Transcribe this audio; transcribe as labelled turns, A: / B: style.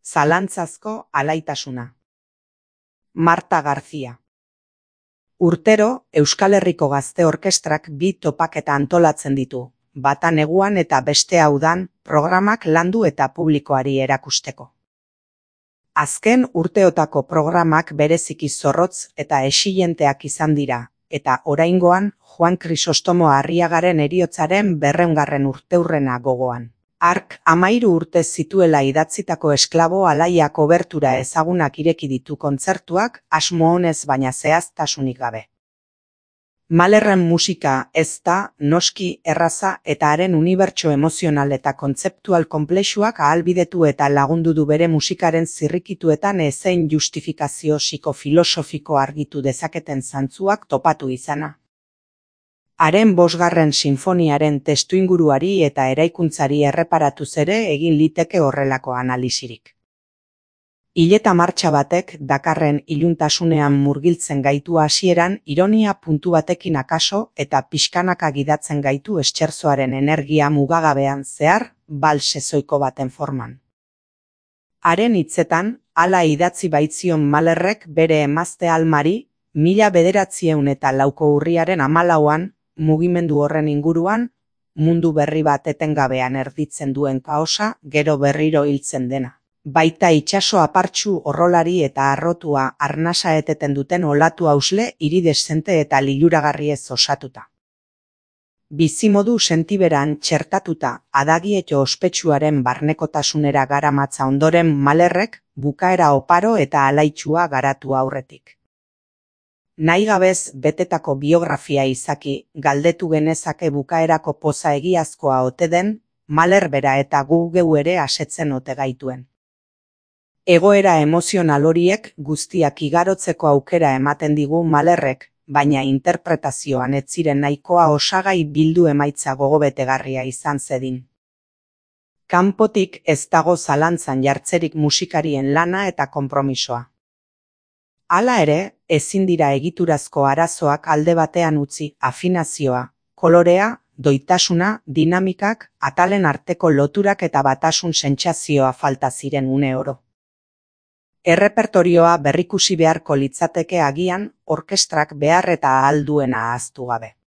A: Zalantzazko alaitasuna. Marta García. Urtero, Euskal Herriko Gazte Orkestrak bi topaketa antolatzen ditu, bata neguan eta bestea udan, programak landu eta publikoari erakusteko. Azken urteotako programak bereziki zorrotz eta exilenteak izan dira, eta oraingoan Juan Krisostomo Arriagaren heriotzaren 200. urteurrena gogoan. Hark 13 urte zituela idatzitako Esklabo alaiak obertura ezagunak ireki ditu kontzertuak, asmo honez baina zehaztasunik gabe. Mahlerren musika ez da, noski, erraza eta haren unibertso emozional eta kontzeptual konplexuak ahalbidetu eta lagundu du bere musikaren zirrikituetan ezein justifikazio psikofilosofiko argitu dezaketen zantzuak topatu izana. Haren 5. sinfoniaren testuinguruari eta eraikuntzari erreparatuz ere egin liteke horrelako analisirik. Hileta martxa batek dakarren iluntasunean murgiltzen gaitu hasieran ironia puntu batekin akaso eta pixkanaka gidatzen gaitu esterzoaren energia mugagabean zehar, bals ezoiko baten forman. Haren hitzetan, hala idatzi baitzion Mahlerrek bere emazte Almari, 1904ko urriaren 14an, mugimendu horren inguruan, mundu berri bat etengabean erditzen duen kaosa, gero berriro hiltzen dena. Baita itsaso apartsu horrolari eta arrotua arnasa eteten duten olatu hausle hiri dezente eta liluragarriez osatuta. Bizimodu sentiberan txertatuta adagietxo ospetsuaren barnekotasunera garamatza ondoren Mahlerrek bukaera oparo eta alaitsua garatu aurretik. Nahi gabez betetako biografia izaki, galdetu genezake bukaerako poza egiazkoa ote den, Mahler bera eta gu geu ere asetzen ote gaituen. Egoera emozional horiek guztiak igarotzeko aukera ematen digu Mahlerrek, baina interpretazioan ez ziren nahikoa osagai bildu emaitza gogobetegarria izan zedin. Kanpotik ez dago zalantzan jartzerik musikarien lana eta konpromisoa. Hala ere, ezin dira egiturazko arazoak alde batean utzi afinazioa, kolorea, doitasuna, dinamikak, atalen arteko loturak eta batasun sentsazioa falta ziren une oro. Errepertorioa berrikusi beharko litzateke agian, orkestrak behar eta ahal duena ahaztu gabe.